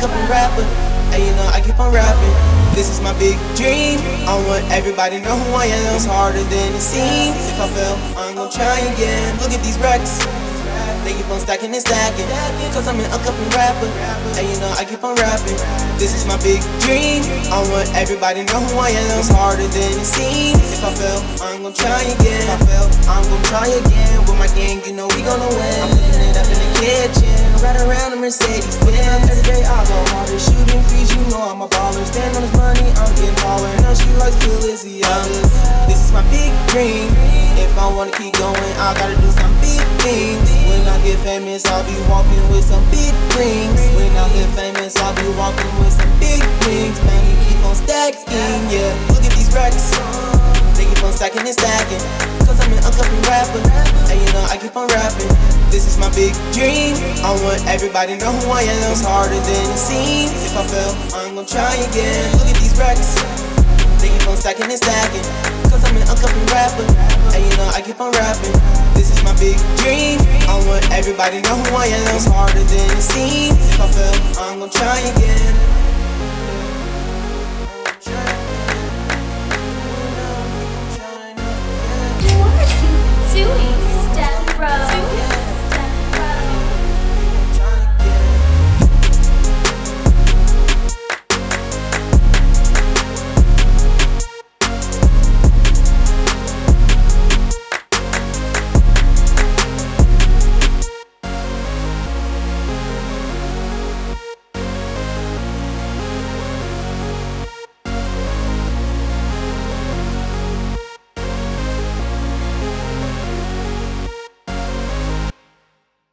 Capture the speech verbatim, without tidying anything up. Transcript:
upcoming rapper. And you know I keep on rapping. This is my big dream. I want everybody to know who I am. It's harder than it seems. If I fail, I'm gonna try again. Look at these racks, they keep on stacking and stacking. Cause I'm an upcoming rapper. And you know I keep on rapping. This is my big dream. I want everybody to know who I am. It's harder than it seems. If I fail, I'm gonna try again. If I fail, I'm gonna try again. With my gang, you know we gonna win. I'm cooking it up in the kitchen, right around the Mercedes Benz. Every day I go harder, shooting threes, you know I'm a baller. Stand on this money, I'm getting taller. Now she likes Felicia's. This is my big dream. If I wanna keep going, I gotta do some big things. When I get famous, I'll be walking with some big rings. When I get famous, I'll be walking with some big rings. Man, you keep on stacking, yeah. Look at these racks, they keep on stacking and stacking. Cause I'm an upcoming rapper, and you know I keep on rapping. This is my big dream. I want everybody to know who I am. It's harder than it seems. If I fail, I'm gonna try again. Look at these racks, they keep on stacking and stacking. Cause I'm an upcoming rapper, and you know I keep on rapping. This is my big dream. I want everybody to know who I am. It's harder than it seems. If I fail, I'm gonna try again.